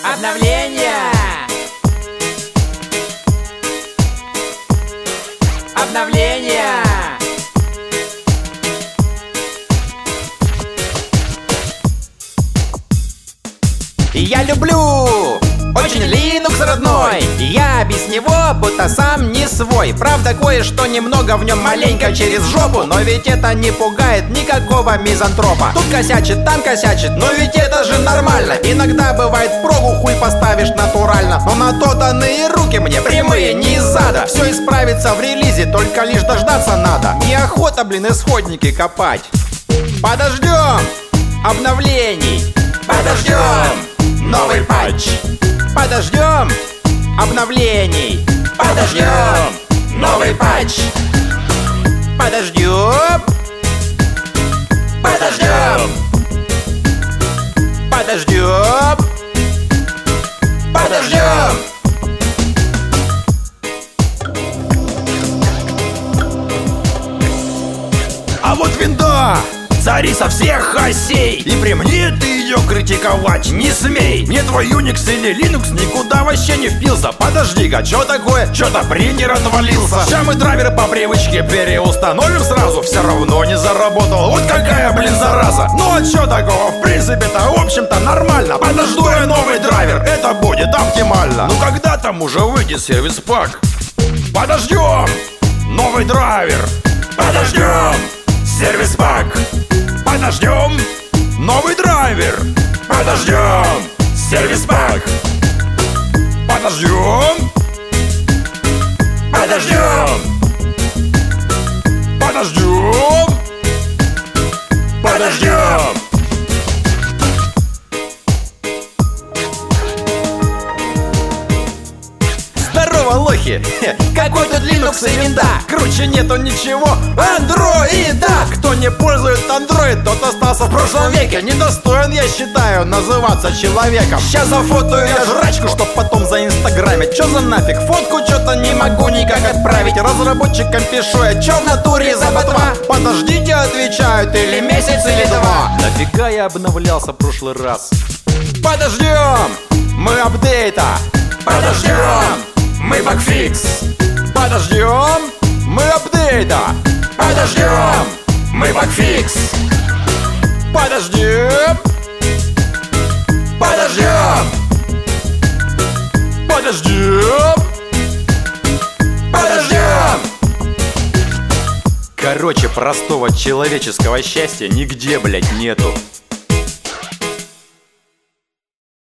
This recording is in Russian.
Обновление! Обновление! Я люблю очень Linux родной. Я без него будто сам не свой. Правда, кое-что немного в нем маленько через жопу, но ведь это не пугает никакого мизантропа. Тут косячит, там косячит, но ведь это же нормально. Иногда бывает в прогу хуй поставишь натурально, но на то данные руки мне прямые, не из зада. Все исправится в релизе, только лишь дождаться надо. Неохота, блин, исходники копать. Подождем обновлений. Подождем новый патч. Подождем обновлений. Подождем новый патч. Подождем. Подождем. Подождем. Подождем. А вот винда, царица всех осей, и при мне ты ее критиковать не смей. Мне твой Unix или Linux никуда вообще не впился. Подожди-ка, что такое? Что-то принтер отвалился. Сейчас мы драйвер по привычке переустановим сразу. Все равно не заработал. Вот какая, блин, зараза. Ну а что такого? В принципе-то, в общем-то, нормально. Подожду я новый драйвер, это будет оптимально. Ну когда там уже выйдет сервис-пак? Подождем новый драйвер. Подождем сервис-пак. Подождем новый драйвер. Подождем сервис-пак. Подождем. Подождем. Подождем. Подождем. Здорово, лохи! Какой тут Linux и винда? Круче нету ничего андроида. Кто не пользует Android, тот остался в прошлом веке. Недостоин, я считаю, называться человеком. Сейчас зафотаю я жрачку, чтоб потом заинстаграмить. Чё за нафиг? Фотку чё-то не могу никак отправить. Разработчикам пишу я, чё в натуре за ботва? Подождите, отвечают, или месяц, или два. Нафига я обновлялся в прошлый раз? Подождем мы апдейта. Подождем мы багфикс. Подождем мы апдейта. Подождем мы багфикс. Подождем. Подождем. Подождем. Подождем. Короче, простого человеческого счастья нигде, блять, нету.